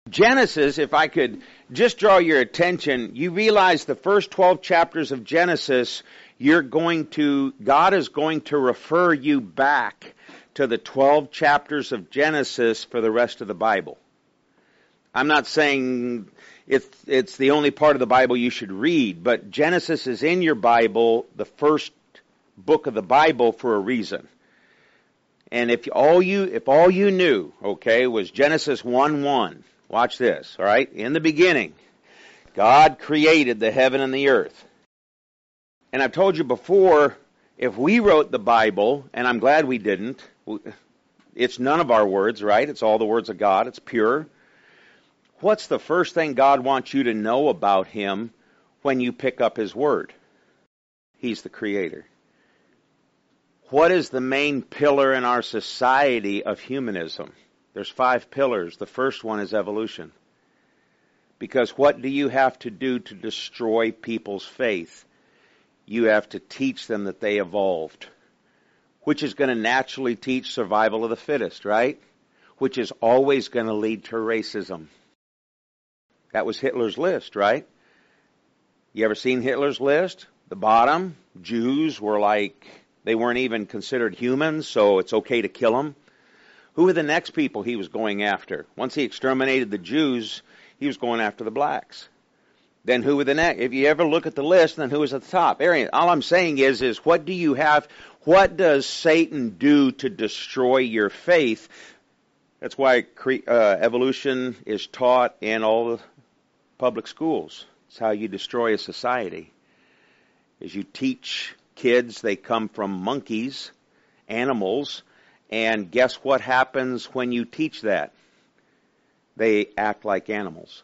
Genesis, if I could just draw your attention, you realize the first 12 chapters of Genesis, God is going to refer you back to the 12 chapters of Genesis for the rest of the Bible. I'm not saying it's the only part of the Bible you should read, but Genesis is in your Bible, the first book of the Bible, for a reason. And if all you knew, okay, was Genesis 1:1, watch this, all right? In the beginning, God created the heaven and the earth. And I've told you before, if we wrote the Bible, and I'm glad we didn't, it's none of our words, right? It's all the words of God. It's pure. What's the first thing God wants you to know about Him when you pick up His Word? He's the Creator. What is the main pillar in our society of humanism? There's 5 pillars. The first one is evolution. Because what do you have to do to destroy people's faith? You have to teach them that they evolved, which is going to naturally teach survival of the fittest, right? Which is always going to lead to racism. That was Hitler's list, right? You ever seen Hitler's list? The bottom, Jews were like, they weren't even considered humans, so it's okay to kill them. Who were the next people he was going after? Once he exterminated the Jews, he was going after the blacks. Then who were the next? If you ever look at the list, then who was at the top? Arian. All I'm saying is what do you have? What does Satan do to destroy your faith? That's why evolution is taught in all the public schools. It's how you destroy a society. Is you teach kids they come from monkeys, animals, and guess what happens when you teach that? They act like animals.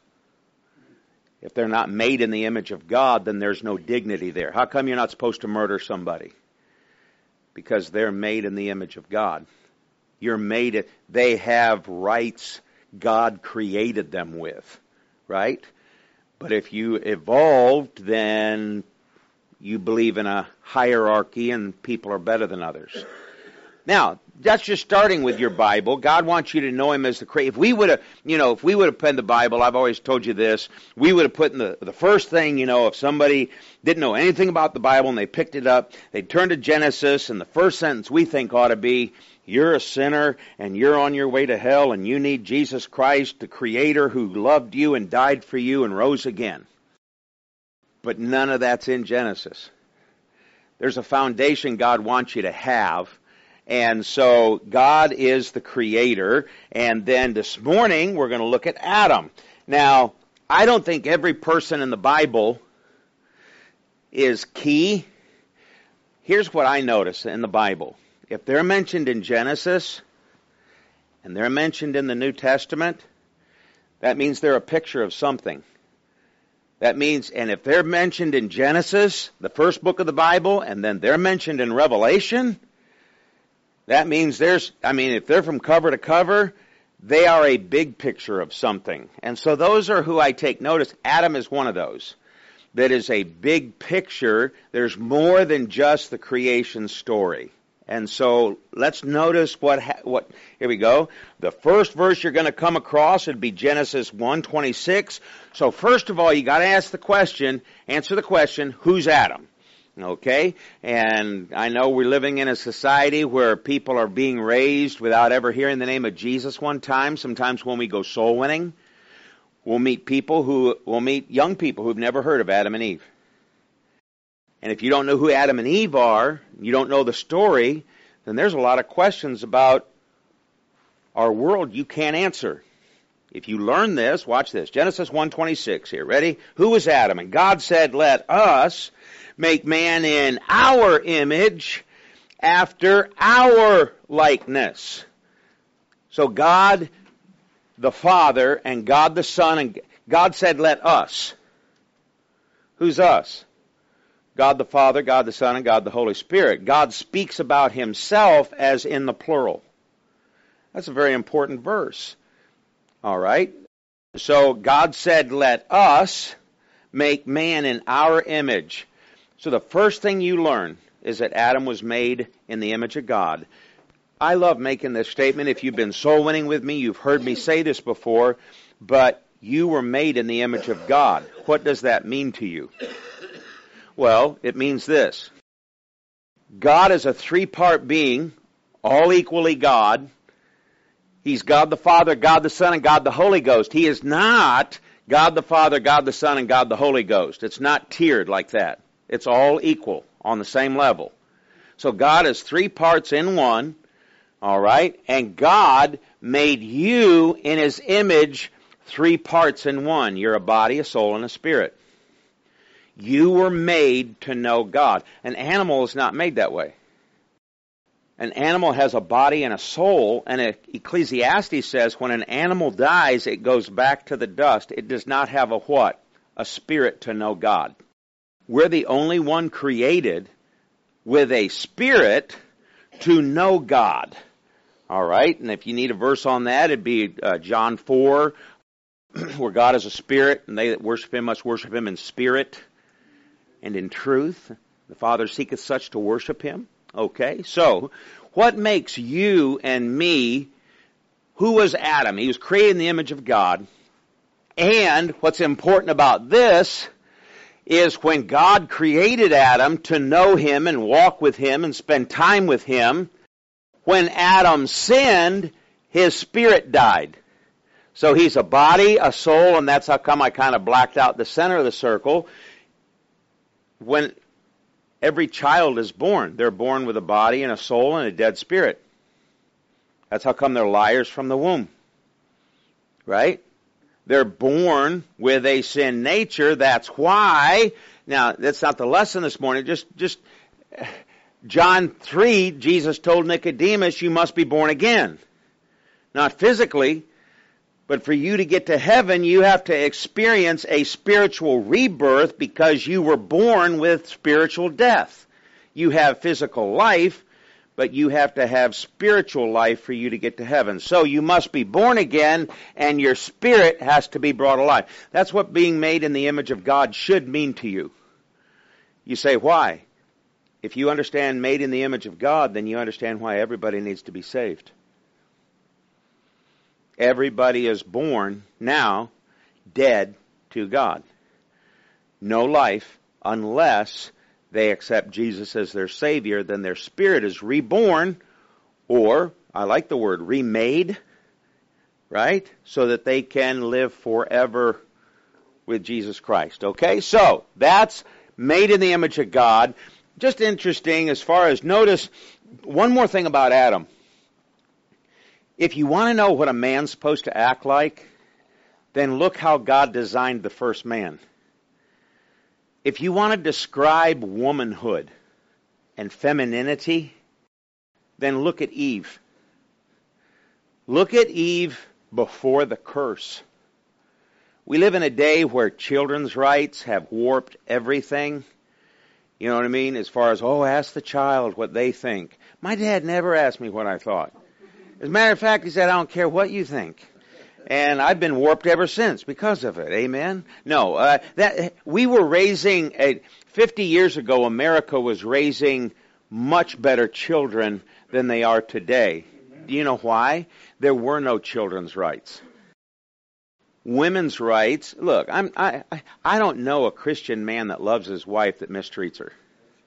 If they're not made in the image of God, then there's no dignity there. How come you're not supposed to murder somebody? Because they're made in the image of God. They have rights God created them with, right? But if you evolved, then you believe in a hierarchy and people are better than others. Now, that's just starting with your Bible. God wants you to know Him as the Creator. If we would have penned the Bible, I've always told you this, we would have put in the first thing, if somebody didn't know anything about the Bible and they picked it up, they'd turn to Genesis, and the first sentence we think ought to be, you're a sinner and you're on your way to hell and you need Jesus Christ, the Creator who loved you and died for you and rose again. But none of that's in Genesis. There's a foundation God wants you to have. And so God is the Creator. And then this morning we're going to look at Adam. Now, I don't think every person in the Bible is key. Here's what I notice in the Bible. If they're mentioned in Genesis and they're mentioned in the New Testament, that means they're a picture of something. That means, and if they're mentioned in Genesis, the first book of the Bible, and then they're mentioned in Revelation, that means if they're from cover to cover, they are a big picture of something. And so those are who I take notice. Adam is one of those. That is a big picture. There's more than just the creation story. And so let's notice what here we go. The first verse you're going to come across would be Genesis 1:26. So first of all, you got to answer the question, who's Adam? Okay? And I know we're living in a society where people are being raised without ever hearing the name of Jesus one time. Sometimes when we go soul winning, we'll meet young people who've never heard of Adam and Eve. And if you don't know who Adam and Eve are, you don't know the story, then there's a lot of questions about our world you can't answer. If you learn this, watch this. Genesis 1:26 here. Ready? Who was Adam? And God said, let us make man in our image after our likeness. So God the Father and God the Son, and God said, let us. Who's us? God the Father, God the Son, and God the Holy Spirit. God speaks about Himself as in the plural. That's a very important verse. All right? So God said, let us make man in our image. So the first thing you learn is that Adam was made in the image of God. I love making this statement. If you've been soul winning with me, you've heard me say this before. but you were made in the image of God. What does that mean to you? Well, it means this. God is a three-part being, all equally God. He's God the Father, God the Son, and God the Holy Ghost. He is not God the Father, God the Son, and God the Holy Ghost. It's not tiered like that. It's all equal on the same level. So God is three parts in one, all right? And God made you in His image three parts in one. You're a body, a soul, and a spirit. You were made to know God. An animal is not made that way. An animal has a body and a soul, and Ecclesiastes says when an animal dies, it goes back to the dust. It does not have a what? A spirit to know God. We're the only one created with a spirit to know God. All right, and if you need a verse on that, it'd be John 4, where God is a spirit, and they that worship Him must worship Him in spirit and in truth. The Father seeketh such to worship Him. Okay, so what makes you and me, who was Adam? He was created in the image of God. And what's important about this is when God created Adam to know Him and walk with Him and spend time with Him, when Adam sinned, his spirit died. So he's a body, a soul, and that's how come I kind of blacked out the center of the circle. When every child is born, they're born with a body and a soul and a dead spirit. That's how come they're liars from the womb. Right? They're born with a sin nature. That's why. Now, that's not the lesson this morning. Just John 3, Jesus told Nicodemus, you must be born again. Not physically, but for you to get to heaven, you have to experience a spiritual rebirth because you were born with spiritual death. You have physical life, but you have to have spiritual life for you to get to heaven. So you must be born again, and your spirit has to be brought alive. That's what being made in the image of God should mean to you. You say, why? If you understand made in the image of God, then you understand why everybody needs to be saved. Everybody is born now dead to God. No life unless they accept Jesus as their Savior. Then their spirit is reborn, or, I like the word, remade, right? So that they can live forever with Jesus Christ. Okay, so that's made in the image of God. Just interesting as far as, notice, one more thing about Adam. If you want to know what a man's supposed to act like, then look how God designed the first man. If you want to describe womanhood and femininity, then look at Eve. Look at Eve before the curse. We live in a day where children's rights have warped everything. You know what I mean? As far as, ask the child what they think. My dad never asked me what I thought. As a matter of fact, he said, I don't care what you think. And I've been warped ever since because of it. Amen? No, we were raising, 50 years ago, America was raising much better children than they are today. Do you know why? There were no children's rights. Women's rights, look, I don't know a Christian man that loves his wife that mistreats her.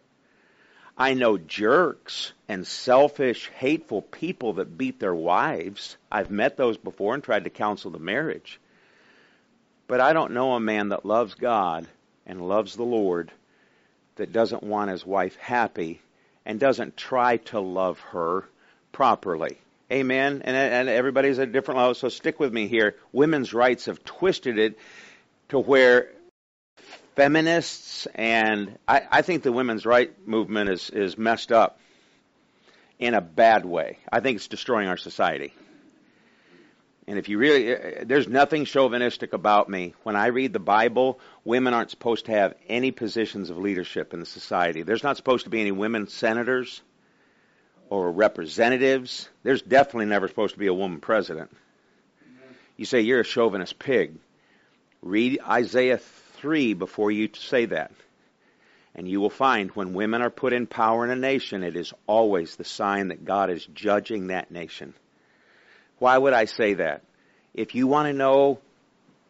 I know jerks and selfish, hateful people that beat their wives. I've met those before and tried to counsel the marriage. But I don't know a man that loves God and loves the Lord that doesn't want his wife happy and doesn't try to love her properly. Amen? And everybody's at a different level, so stick with me here. Women's rights have twisted it to where feminists, and I think the women's right movement is messed up in a bad way. I think it's destroying our society. And if you really, there's nothing chauvinistic about me. When I read the Bible, women aren't supposed to have any positions of leadership in the society. There's not supposed to be any women senators or representatives. There's definitely never supposed to be a woman president. You say you're a chauvinist pig. Read Isaiah 3 before you say that. And you will find when women are put in power in a nation, it is always the sign that God is judging that nation. Why would I say that? If you want to know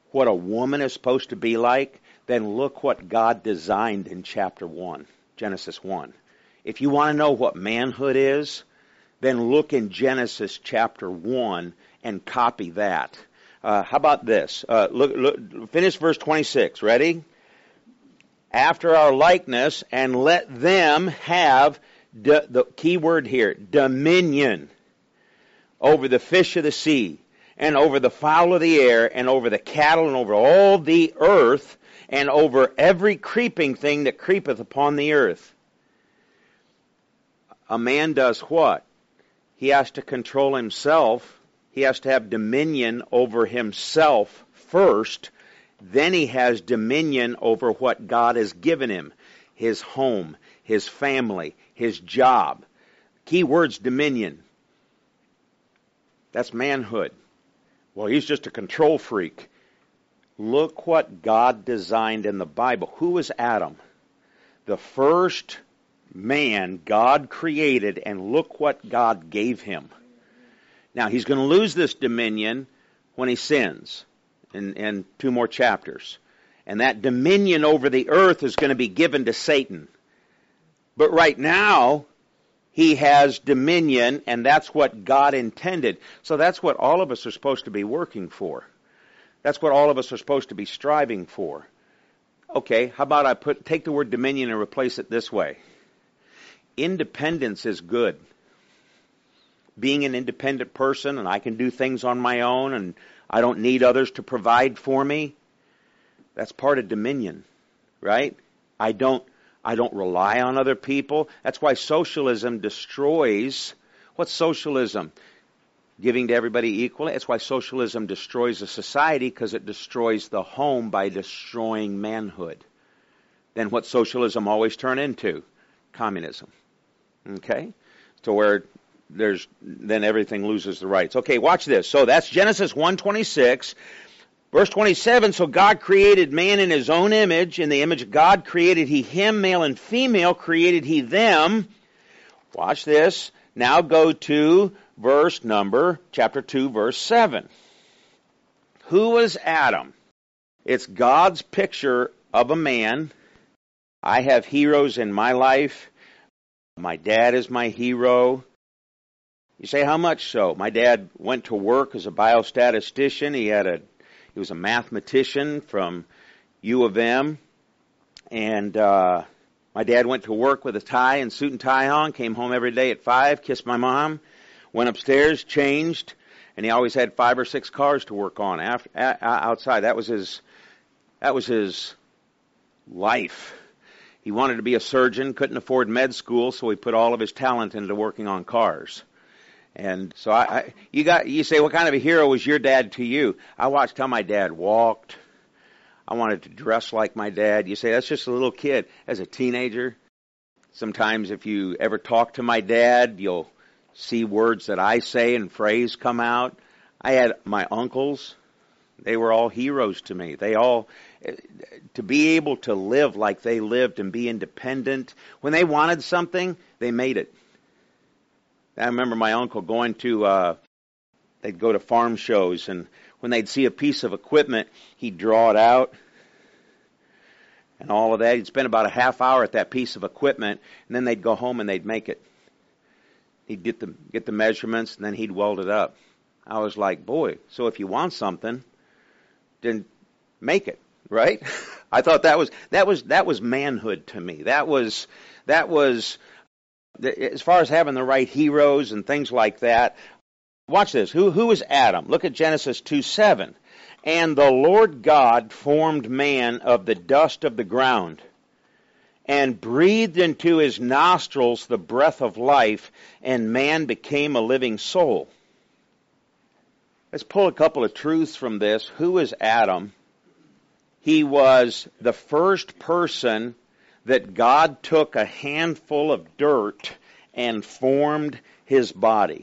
what a woman is supposed to be like, then look what God designed in chapter 1, Genesis 1. If you want to know what manhood is, then look in Genesis chapter 1 and copy that. How about this? Finish verse 26. Ready? After our likeness, and let them have, the key word here, dominion over the fish of the sea, and over the fowl of the air, and over the cattle, and over all the earth, and over every creeping thing that creepeth upon the earth. A man does what? He has to control himself. He has to have dominion over himself first. Then he has dominion over what God has given him. His home, his family, his job. Key word's dominion. That's manhood. Well, he's just a control freak. Look what God designed in the Bible. Who was Adam? The first man God created, and look what God gave him. Now, he's going to lose this dominion when he sins in 2 more chapters. And that dominion over the earth is going to be given to Satan. But right now, he has dominion, and that's what God intended. So that's what all of us are supposed to be working for. That's what all of us are supposed to be striving for. Okay, how about I take the word dominion and replace it this way? Independence is good. Being an independent person, and I can do things on my own, and I don't need others to provide for me. That's part of dominion, right? I don't rely on other people. That's why socialism destroys. What's socialism? Giving to everybody equally. That's why socialism destroys a society, because it destroys the home by destroying manhood. Then what socialism always turn into? Communism. Okay? So where then everything loses the rights. Okay, watch this. So that's Genesis 1:26. Verse 27, so God created man in his own image. In the image of God created he him, male and female created he them. Watch this. Now go to chapter 2, verse 7. Who was Adam? It's God's picture of a man. I have heroes in my life. My dad is my hero. You say, how much so? My dad went to work as a biostatistician. He was a mathematician from U of M. And my dad went to work with a tie and suit and tie on, came home every day at 5, kissed my mom, went upstairs, changed, and he always had 5 or 6 cars to work on outside. That was his life. He wanted to be a surgeon, couldn't afford med school, so he put all of his talent into working on cars. And so you say, what kind of a hero was your dad to you? I watched how my dad walked. I wanted to dress like my dad. You say, that's just a little kid. As a teenager, sometimes if you ever talk to my dad, you'll see words that I say and phrase come out. I had my uncles. They were all heroes to me. To be able to live like they lived and be independent. When they wanted something, they made it. I remember my uncle going they'd go to farm shows, and when they'd see a piece of equipment, he'd draw it out and all of that. He'd spend about a half hour at that piece of equipment, and then they'd go home and they'd make it. He'd get the measurements, and then he'd weld it up. I was like, boy, so if you want something, then make it, right? I thought that was manhood to me. That was as far as having the right heroes and things like that. Watch this. Who was Adam? Look at Genesis 2:7. And the Lord God formed man of the dust of the ground, and breathed into his nostrils the breath of life, and man became a living soul. Let's pull a couple of truths from this. Who is Adam? He was the first person that God took a handful of dirt and formed his body.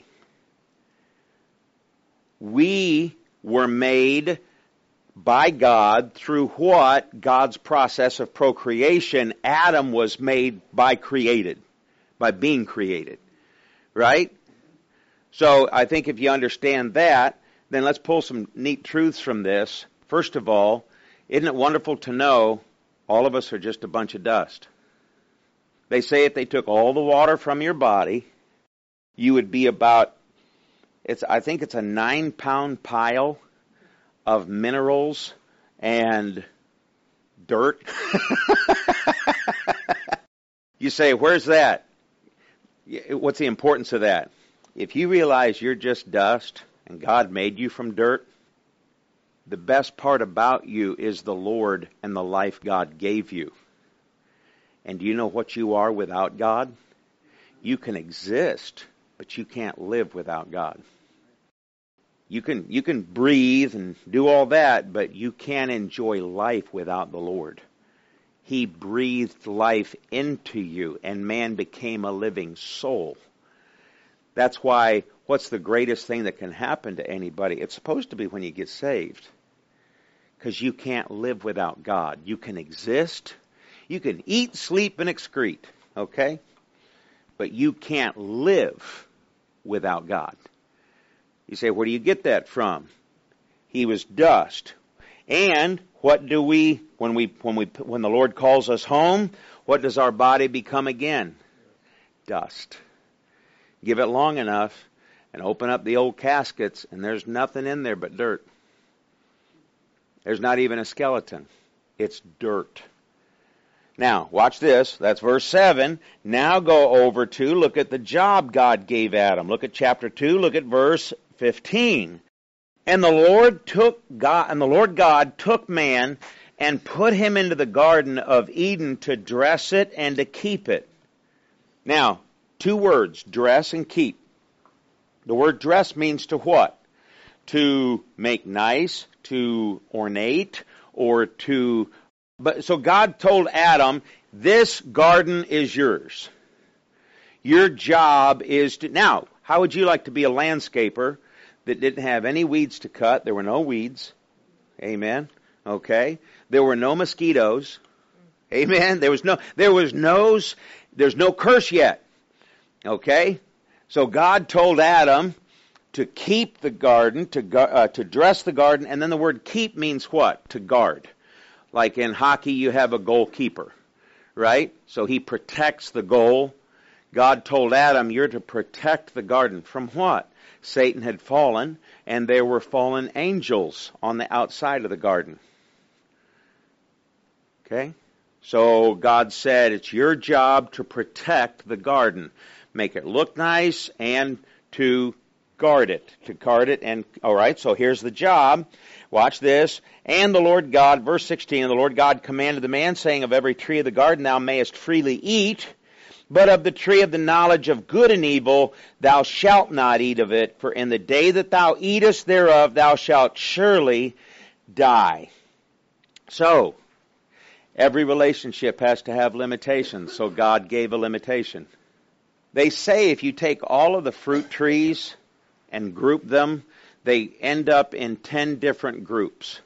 We were made by God through what? God's process of procreation. Adam was made by being created. Right? So I think if you understand that, then let's pull some neat truths from this. First of all, isn't it wonderful to know all of us are just a bunch of dust? They say if they took all the water from your body, you would be about, I think it's a 9-pound pile of minerals and dirt. You say, where's that? What's the importance of that? If you realize you're just dust and God made you from dirt, the best part about you is the Lord and the life God gave you. And do you know what you are without God? You can exist, but you can't live without God. You can breathe and do all that, but you can't enjoy life without the Lord. He breathed life into you, and man became a living soul. That's why, what's the greatest thing that can happen to anybody? It's supposed to be when you get saved. Because you can't live without God. You can exist. You can eat, sleep, and excrete. Okay? But you can't live without God. You say, where do you get that from? He was dust. And what do we, when the Lord calls us home, what does our body become again? Dust. Give it long enough and open up the old caskets, and there's nothing in there but dirt. There's not even a skeleton. It's dirt. Now, watch this. That's verse 7. Now go over to, look at the job God gave Adam. Look at chapter 2. Look at verse 15. And the Lord God took man and put him into the Garden of Eden to dress it and to keep it. Now, 2 words, dress and keep. The word dress means to what? To make nice, to ornate, or to... So God told Adam, this garden is yours. Your job is to... Now, how would you like to be a landscaper that didn't have any weeds to cut? There were no weeds. Amen. Okay. There were no mosquitoes. Amen. There's no curse yet. Okay. So God told Adam to keep the garden, to dress the garden, and then the word keep means what? To guard. Like in hockey, you have a goalkeeper, right? So he protects the goal. God told Adam, you're to protect the garden. From what? Satan had fallen, and there were fallen angels on the outside of the garden. Okay? So God said, it's your job to protect the garden. Make it look nice and to guard it. To guard it. And all right, so here's the job. Watch this. And the Lord God, verse 16, and the Lord God commanded the man, saying, of every tree of the garden thou mayest freely eat, but of the tree of the knowledge of good and evil thou shalt not eat of it, for in the day that thou eatest thereof thou shalt surely die. So, every relationship has to have limitations, so God gave a limitation. They say if you take all of the fruit trees and group them, they end up in 10 different groups.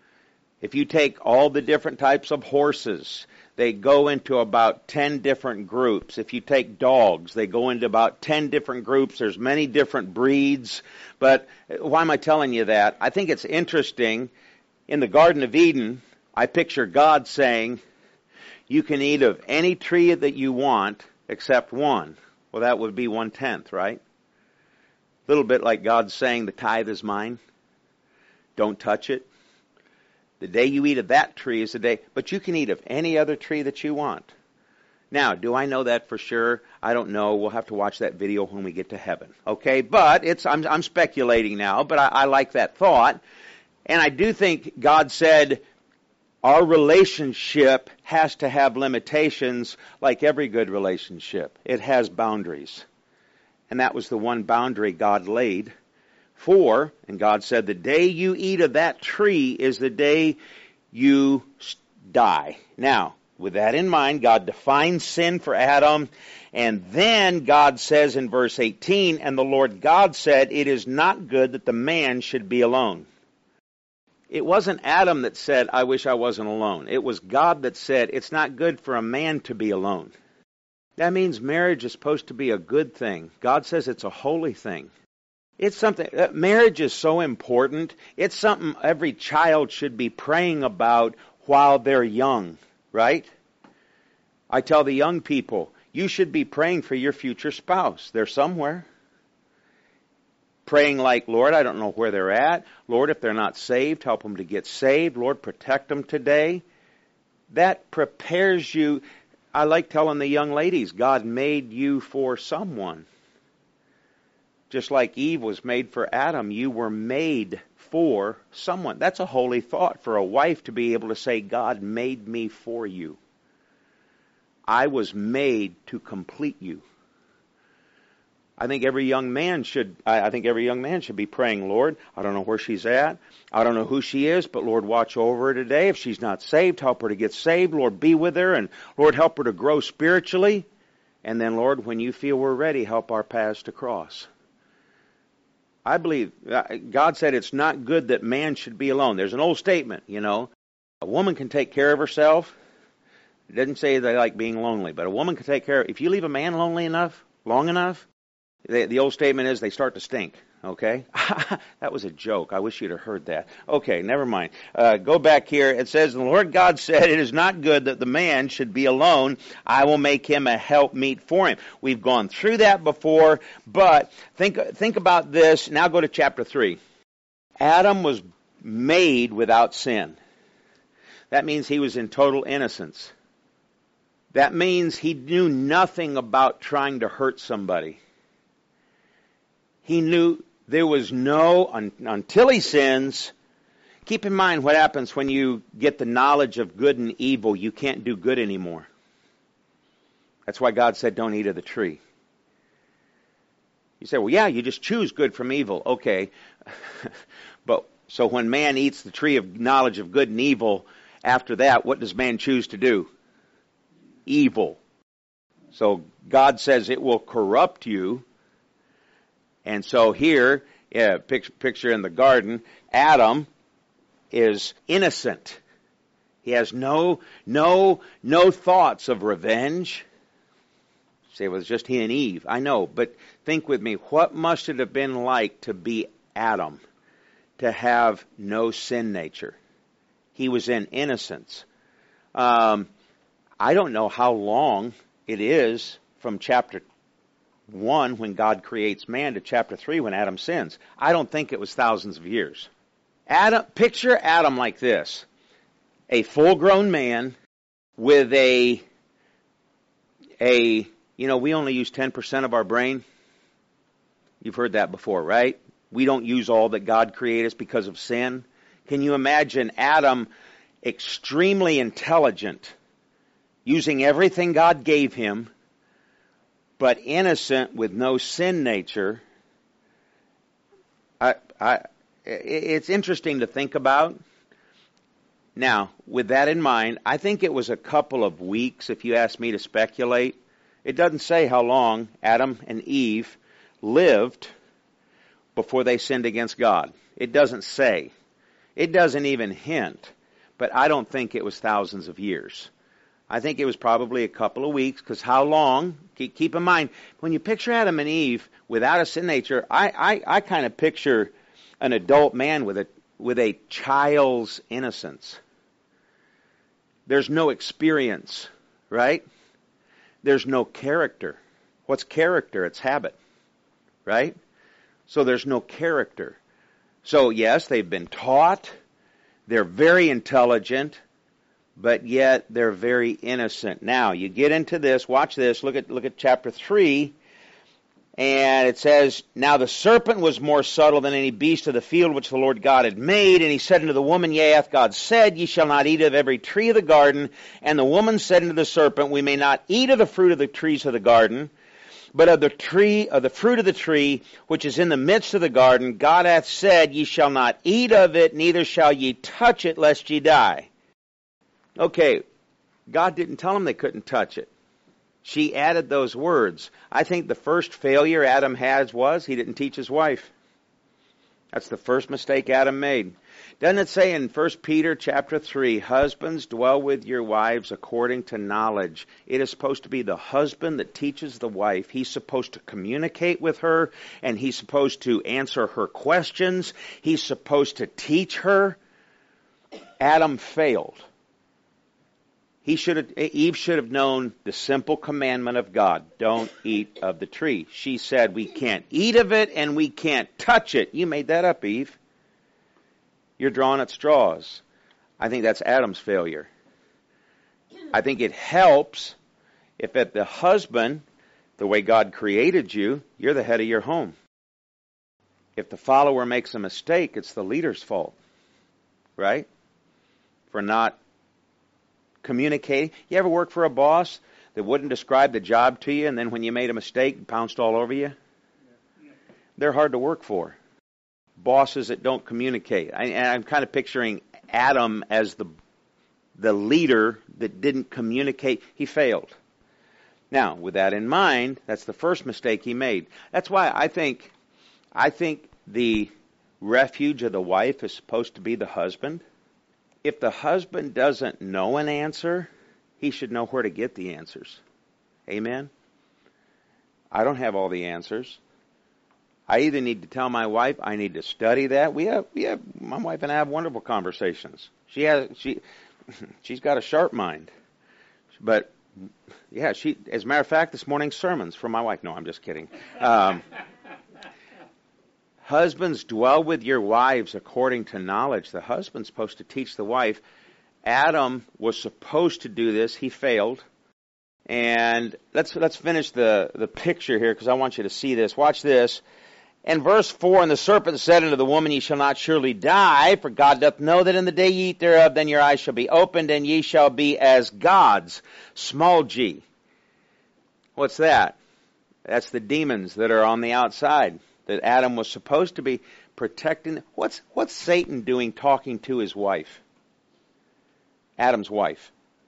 If you take all the different types of horses, they go into about 10 different groups. If you take dogs, they go into about 10 different groups. There's many different breeds. But why am I telling you that? I think it's interesting. In the Garden of Eden, I picture God saying, you can eat of any tree that you want except one. Well, that would be 1/10, right? A little bit like God saying, the tithe is mine. Don't touch it. The day you eat of that tree is the day, but you can eat of any other tree that you want. Now, do I know that for sure? I don't know. We'll have to watch that video when we get to heaven. Okay, but I'm speculating now, but I like that thought. And I do think God said our relationship has to have limitations like every good relationship. It has boundaries. And that was the one boundary God laid for, and God said, the day you eat of that tree is the day you die. Now, with that in mind, God defines sin for Adam, and then God says in verse 18, and the Lord God said, it is not good that the man should be alone. It wasn't Adam that said, I wish I wasn't alone. It was God that said, it's not good for a man to be alone. That means marriage is supposed to be a good thing. God says it's a holy thing. It's something, marriage is so important. It's something every child should be praying about while they're young, right? I tell the young people, you should be praying for your future spouse. They're somewhere. Praying like, Lord, I don't know where they're at. Lord, if they're not saved, help them to get saved. Lord, protect them today. That prepares you. I like telling the young ladies, God made you for someone. Just like Eve was made for Adam, you were made for someone. That's a holy thought for a wife to be able to say, God made me for you. I was made to complete you. I think every young man should be praying, Lord, I don't know where she's at. I don't know who she is, but Lord, watch over her today. If she's not saved, help her to get saved. Lord, be with her, and Lord, help her to grow spiritually. And then, Lord, when you feel we're ready, help our paths to cross. I believe God said it's not good that man should be alone. There's an old statement, a woman can take care of herself. It doesn't say they like being lonely, but a woman can take care of, if you leave a man lonely enough, long enough, the old statement is they start to stink, okay? That was a joke. I wish you'd have heard that. Okay, never mind. Go back here. It says, the Lord God said, it is not good that the man should be alone. I will make him a helpmeet for him. We've gone through that before, but think about this. Now go to chapter 3. Adam was made without sin. That means he was in total innocence. That means he knew nothing about trying to hurt somebody. He knew there was until he sins. Keep in mind what happens when you get the knowledge of good and evil. You can't do good anymore. That's why God said don't eat of the tree. You say, well, yeah, you just choose good from evil. Okay. But so when man eats the tree of knowledge of good and evil, after that, what does man choose to do? Evil. So God says it will corrupt you. And so here, picture in the garden, Adam is innocent. He has no thoughts of revenge. Say, well, it's just he and Eve. I know, but think with me, what must it have been like to be Adam, to have no sin nature? He was in innocence. I don't know how long it is from chapter 1 when God creates man to chapter 3 when Adam sins. I don't think it was thousands of years. Picture Adam like this. A full-grown man with we only use 10% of our brain. You've heard that before, right? We don't use all that God created us because of sin. Can you imagine Adam, extremely intelligent, using everything God gave him, but innocent with no sin nature? It's interesting to think about. Now, with that in mind, I think it was a couple of weeks, if you ask me to speculate. It doesn't say how long Adam and Eve lived before they sinned against God. It doesn't say. It doesn't even hint. But I don't think it was thousands of years. I think it was probably a couple of weeks, because how long? Keep in mind, when you picture Adam and Eve without a sin nature, I kind of picture an adult man with a child's innocence. There's no experience, right? There's no character. What's character? It's habit, right? So there's no character. So yes, they've been taught. They're very intelligent, but yet they're very innocent. Now, you get into this, watch this, look at chapter 3, and it says, now the serpent was more subtle than any beast of the field which the Lord God had made, and he said unto the woman, yea, hath God said, ye shall not eat of every tree of the garden. And the woman said unto the serpent, we may not eat of the fruit of the trees of the garden, but of the fruit of the tree which is in the midst of the garden, God hath said, ye shall not eat of it, neither shall ye touch it, lest ye die. Okay, God didn't tell them they couldn't touch it. She added those words. I think the first failure Adam has was he didn't teach his wife. That's the first mistake Adam made. Doesn't it say in 1 Peter chapter 3, husbands, dwell with your wives according to knowledge? It is supposed to be the husband that teaches the wife. He's supposed to communicate with her, and he's supposed to answer her questions. He's supposed to teach her. Adam failed. Eve should have known the simple commandment of God, don't eat of the tree. She said, we can't eat of it and we can't touch it. You made that up, Eve. You're drawing at straws. I think that's Adam's failure. I think it helps if at the husband, the way God created you, you're the head of your home. If the follower makes a mistake, it's the leader's fault, right? For not communicating. You ever work for a boss that wouldn't describe the job to you, and then when you made a mistake, pounced all over you? They're hard to work for. Bosses that don't communicate. I'm kind of picturing Adam as the leader that didn't communicate. He failed. Now, with that in mind, that's the first mistake he made. That's why I think the refuge of the wife is supposed to be the husband. If the husband doesn't know an answer, he should know where to get the answers. Amen? I don't have all the answers. I either need to tell my wife, I need to study that. My wife and I have wonderful conversations. She's got a sharp mind. But, yeah, as a matter of fact, this morning's sermon's from my wife. No, I'm just kidding. Husbands, dwell with your wives according to knowledge. The husband's supposed to teach the wife. Adam was supposed to do this. He failed. And let's finish the picture here because I want you to see this. Watch this. In verse 4, and the serpent said unto the woman, Ye shall not surely die, for God doth know that in the day ye eat thereof, then your eyes shall be opened, and ye shall be as gods. Small g. What's that? That's the demons that are on the outside that Adam was supposed to be protecting. What's Satan doing talking to his wife? Adam's wife.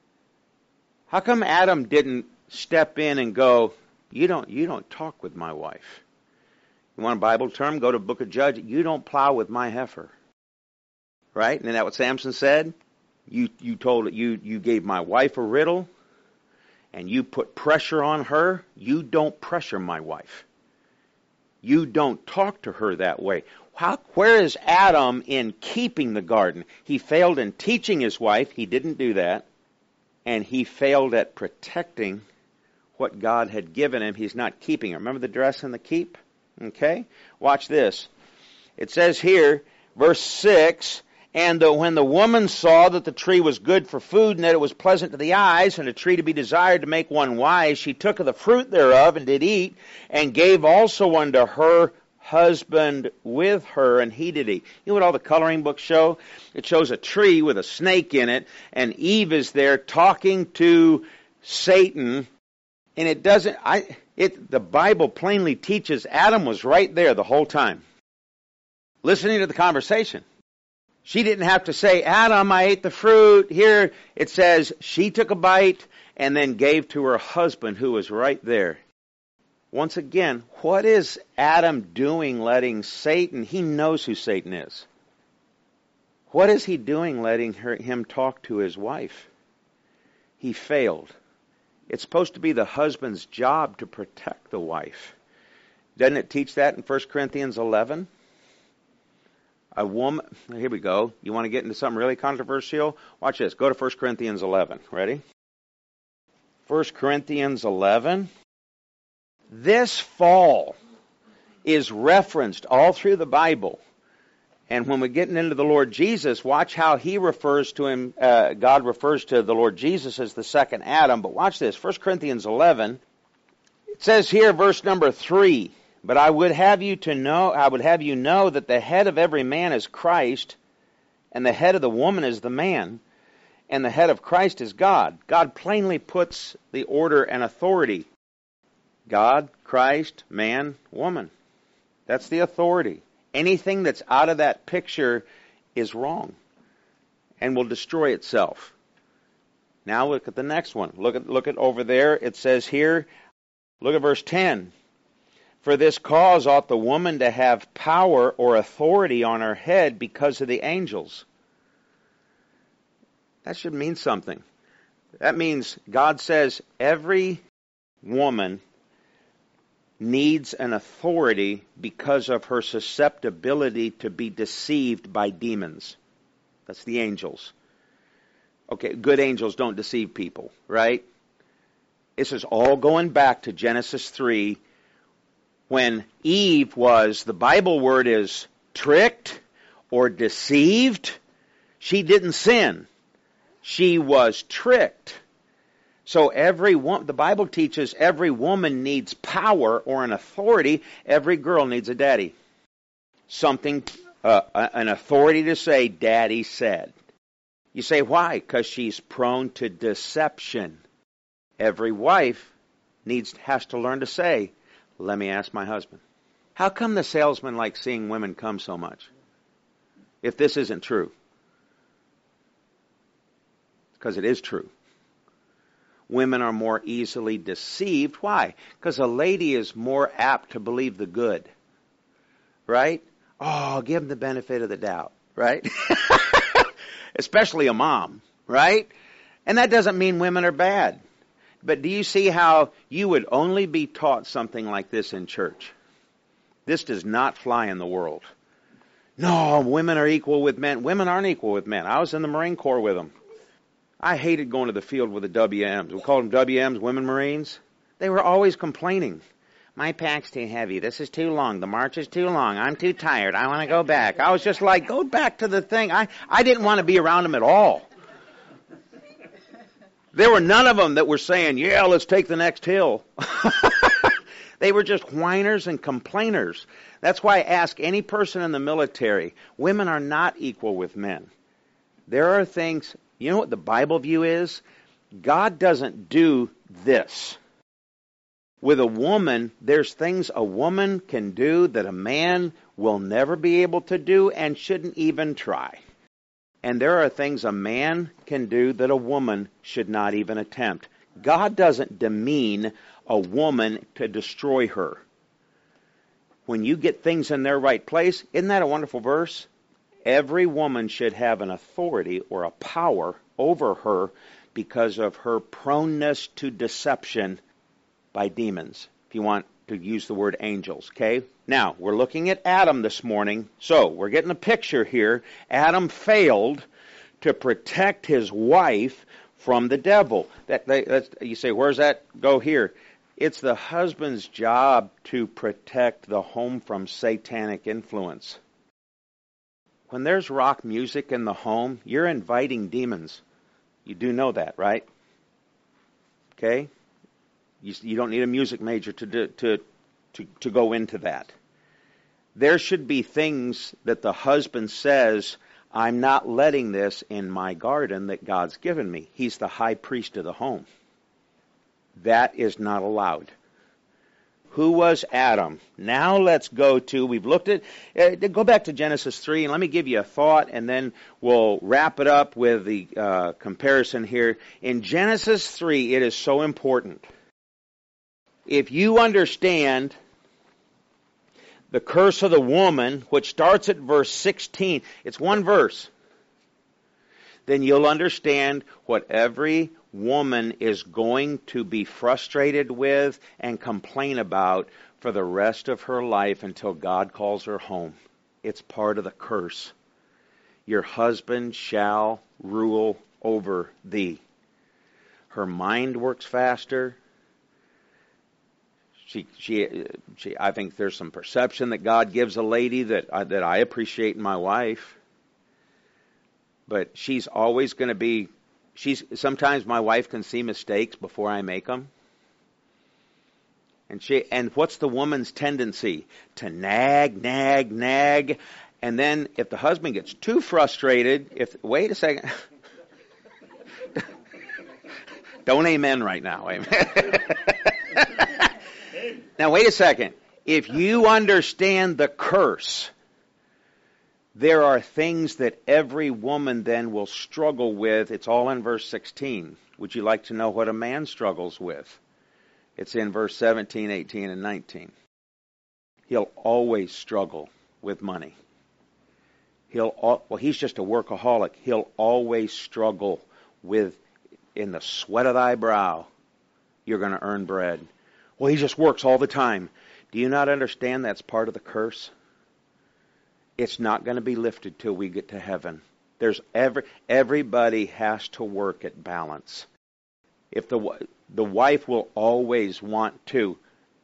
How come Adam didn't step in and go, you don't talk with my wife? You want a Bible term? Go to the book of Judges. You don't plow with my heifer. Right? Isn't that what Samson said? You gave my wife a riddle, and you put pressure on her. You don't pressure my wife. You don't talk to her that way. Where is Adam in keeping the garden? He failed in teaching his wife. He didn't do that. And he failed at protecting what God had given him. He's not keeping it. Remember the dress and the keep? Okay? Watch this. It says here, verse 6, And when the woman saw that the tree was good for food, and that it was pleasant to the eyes, and a tree to be desired to make one wise, she took of the fruit thereof, and did eat, and gave also unto her husband with her, and he did eat. You know what all the coloring books show? It shows a tree with a snake in it, and Eve is there talking to Satan, and it doesn't... The Bible plainly teaches Adam was right there the whole time, listening to the conversation. She didn't have to say, Adam, I ate the fruit. Here it says she took a bite and then gave to her husband who was right there. Once again, what is Adam doing letting Satan, he knows who Satan is. What is he doing letting him talk to his wife? He failed. It's supposed to be the husband's job to protect the wife. Doesn't it teach that in 1 Corinthians 11? A woman, here we go. You want to get into something really controversial? Watch this. Go to 1 Corinthians 11. Ready? 1 Corinthians 11. This fall is referenced all through the Bible. And when we're getting into the Lord Jesus, watch how he refers to him. God refers to the Lord Jesus as the second Adam. But watch this. 1 Corinthians 11. It says here, verse number 3. But I would have you know that the head of every man is Christ, and the head of the woman is the man, and the head of Christ is God. God plainly puts the order and authority. God, Christ, man, woman. That's the authority. Anything that's out of that picture is wrong and will destroy itself. Now look at the next one. Look at over there. It says here, look at verse 10. For this cause ought the woman to have power or authority on her head because of the angels. That should mean something. That means God says every woman needs an authority because of her susceptibility to be deceived by demons. That's the angels. Okay, good angels don't deceive people, right? This is all going back to Genesis 3, when Eve was, the Bible word is tricked or deceived. She didn't sin. She was tricked. So the Bible teaches every woman needs power or an authority. Every girl needs a daddy. Something, an authority to say, Daddy said. You say, why? Because she's prone to deception. Every wife has to learn to say, let me ask my husband. How come the salesmen like seeing women come so much? If this isn't true. Because it is true. Women are more easily deceived. Why? Because a lady is more apt to believe the good. Right? Oh, give them the benefit of the doubt. Right? Especially a mom. Right? And that doesn't mean women are bad. But do you see how you would only be taught something like this in church? This does not fly in the world. No, women are equal with men. Women aren't equal with men. I was in the Marine Corps with them. I hated going to the field with the WMs. We called them WMs, Women Marines. They were always complaining. My pack's too heavy. This is too long. The march is too long. I'm too tired. I want to go back. I was just like, go back to the thing. I didn't want to be around them at all. There were none of them that were saying, yeah, let's take the next hill. They were just whiners and complainers. That's why I ask any person in the military, women are not equal with men. There are things, you know what the Bible view is? God doesn't do this. With a woman, there's things a woman can do that a man will never be able to do and shouldn't even try. And there are things a man can do that a woman should not even attempt. God doesn't demean a woman to destroy her. When you get things in their right place, isn't that a wonderful verse? Every woman should have an authority or a power over her because of her proneness to deception by demons. If you want to use the word angels, okay? Now, we're looking at Adam this morning. So, we're getting a picture here. Adam failed to protect his wife from the devil. You say, where's that go here? It's the husband's job to protect the home from satanic influence. When there's rock music in the home, you're inviting demons. You do know that, right? Okay? You don't need a music major to go into that. There should be things that the husband says, I'm not letting this in my garden that God's given me. He's the high priest of the home. That is not allowed. Who was Adam? Now let's go to, we've looked at, go back to Genesis 3, and let me give you a thought, and then we'll wrap it up with the comparison here. In Genesis 3, it is so important. If you understand the curse of the woman, which starts at verse 16, it's one verse, then you'll understand what every woman is going to be frustrated with and complain about for the rest of her life until God calls her home. It's part of the curse. Your husband shall rule over thee. Her mind works faster. I think there's some perception that God gives a lady that I appreciate in my wife. But she's always going to be, sometimes my wife can see mistakes before I make them. And what's the woman's tendency? To nag. And then if the husband gets too frustrated, wait a second. Don't amen right now. Amen. Now wait a second. If you understand the curse, there are things that every woman then will struggle with. It's all in verse 16. Would you like to know what a man struggles with? It's in verse 17, 18, and 19. he'll always struggle with money. He's just a workaholic. He'll always struggle with, in the sweat of thy brow, you're going to earn bread. Well, he just works all the time. Do you not understand that's part of the curse? It's not going to be lifted till we get to heaven. Everybody has to work at balance. If the wife will always want to,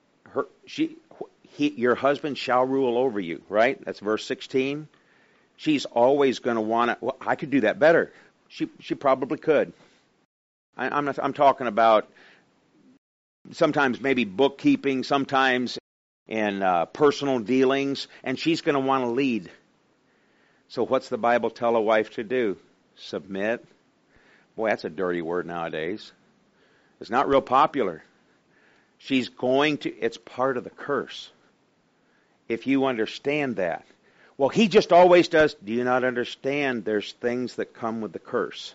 your husband shall rule over you, right? That's verse 16. She's always going to want to. Well, I could do that better. She probably could. I'm talking about sometimes maybe bookkeeping, sometimes in personal dealings, and she's going to want to lead. So what's the Bible tell a wife to do? Submit. Boy, that's a dirty word nowadays. It's not real popular. She's going to, it's part of the curse. If you understand that. Well, he just always does. Do you not understand there's things that come with the curse?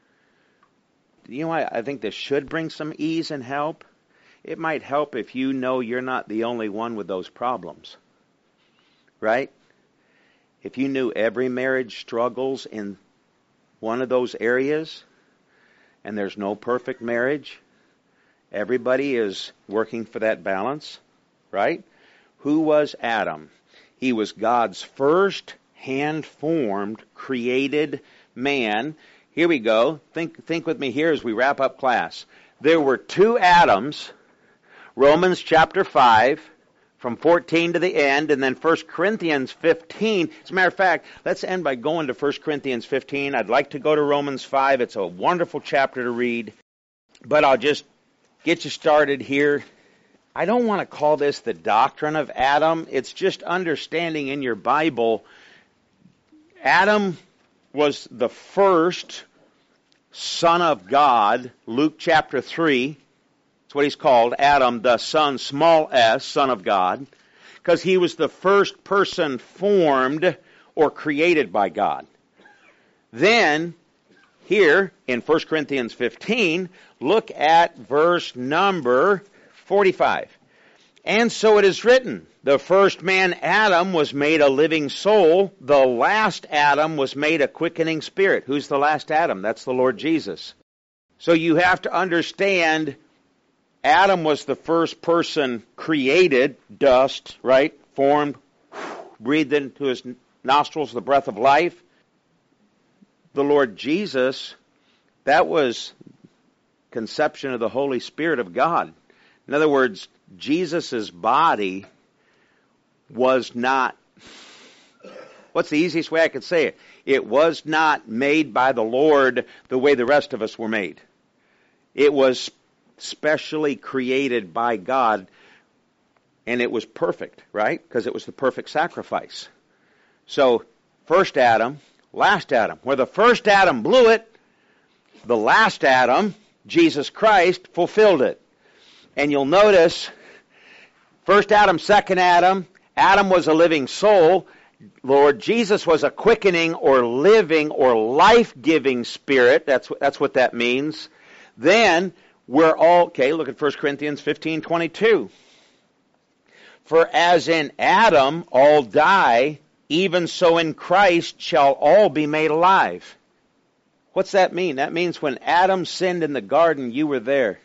You know, I think this should bring some ease and help. It might help if you know you're not the only one with those problems. Right? If you knew every marriage struggles in one of those areas, and there's no perfect marriage, everybody is working for that balance, right? Who was Adam? He was God's first hand-formed, created man. Here we go. Think with me here as we wrap up class. There were two Adams, Romans chapter 5, from 14 to the end, and then 1 Corinthians 15. As a matter of fact, let's end by going to 1 Corinthians 15. I'd like to go to Romans 5. It's a wonderful chapter to read, but I'll just get you started here. I don't want to call this the doctrine of Adam. It's just understanding in your Bible, Adam was the first son of God. Luke chapter 3. That's what he's called, Adam, the son, small s, son of God, because he was the first person formed or created by God. Then, here in 1 Corinthians 15, look at verse number 45. And so it is written, the first man, Adam, was made a living soul. The last Adam was made a quickening spirit. Who's the last Adam? That's the Lord Jesus. So you have to understand, Adam was the first person created, dust, right? Formed, breathed into his nostrils the breath of life. The Lord Jesus, that was conception of the Holy Spirit of God. In other words, Jesus' body was not, what's the easiest way I could say it? It was not made by the Lord the way the rest of us were made. It was specially created by God, and it was perfect, right? Because it was the perfect sacrifice. So, first Adam, last Adam. Where the first Adam blew it, the last Adam, Jesus Christ, fulfilled it. And you'll notice, first Adam, second Adam, Adam was a living soul. Lord Jesus was a quickening or living or life-giving spirit. That's what that means. Then, we're all, okay, look at 1 Corinthians 15:22. For as in Adam all die, even so in Christ shall all be made alive. What's that mean? That means when Adam sinned in the garden, you were there.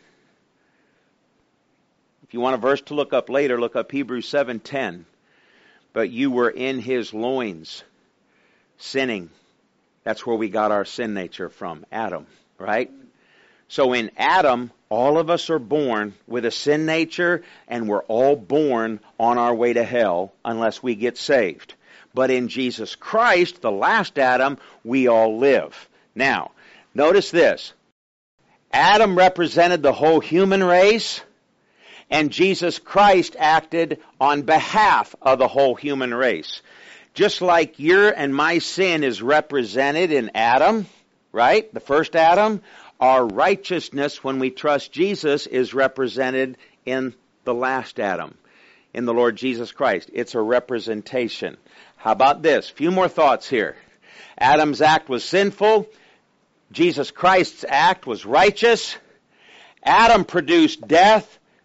If you want a verse to look up later, look up Hebrews 7:10. But you were in his loins, sinning. That's where we got our sin nature from, Adam, right? So in Adam, all of us are born with a sin nature, and we're all born on our way to hell unless we get saved. But in Jesus Christ, the last Adam, we all live. Now, notice this. Adam represented the whole human race, and Jesus Christ acted on behalf of the whole human race. Just like your and my sin is represented in Adam, right? The first Adam. Our righteousness, when we trust Jesus, is represented in the last Adam, in the Lord Jesus Christ. It's a representation. How about this? A few more thoughts here. Adam's act was sinful. Jesus Christ's act was righteous. Adam produced death.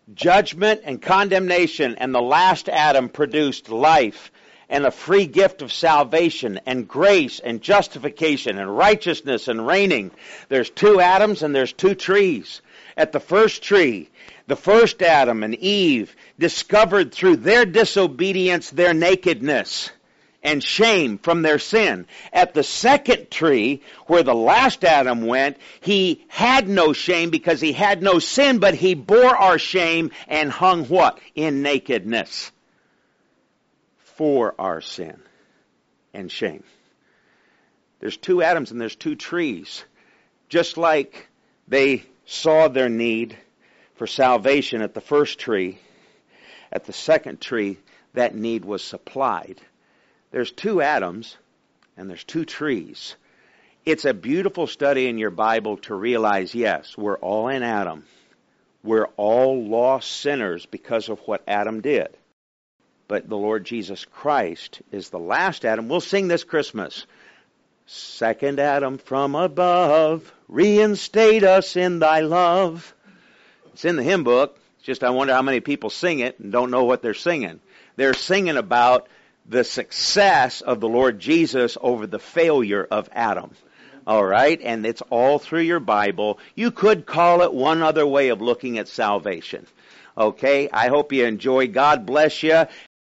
Judgment and condemnation, and the last Adam produced life and a free gift of salvation and grace and justification and righteousness and reigning. There's two Adams and there's two trees. At the first tree, the first Adam and Eve discovered through their disobedience their nakedness and shame from their sin. At the second tree, where the last Adam went, he had no shame because he had no sin, but he bore our shame and hung what? In nakedness. For our sin and shame. There's two Adams and there's two trees. Just like they saw their need for salvation at the first tree, at the second tree, that need was supplied. There's two Adams and there's two trees. It's a beautiful study in your Bible to realize, yes, we're all in Adam. We're all lost sinners because of what Adam did. But the Lord Jesus Christ is the last Adam. We'll sing this Christmas. Second Adam from above, reinstate us in thy love. It's in the hymn book. It's just I wonder how many people sing it and don't know what they're singing. They're singing about the success of the Lord Jesus over the failure of Adam. All right? And it's all through your Bible. You could call it one other way of looking at salvation. Okay? I hope you enjoy. God bless you.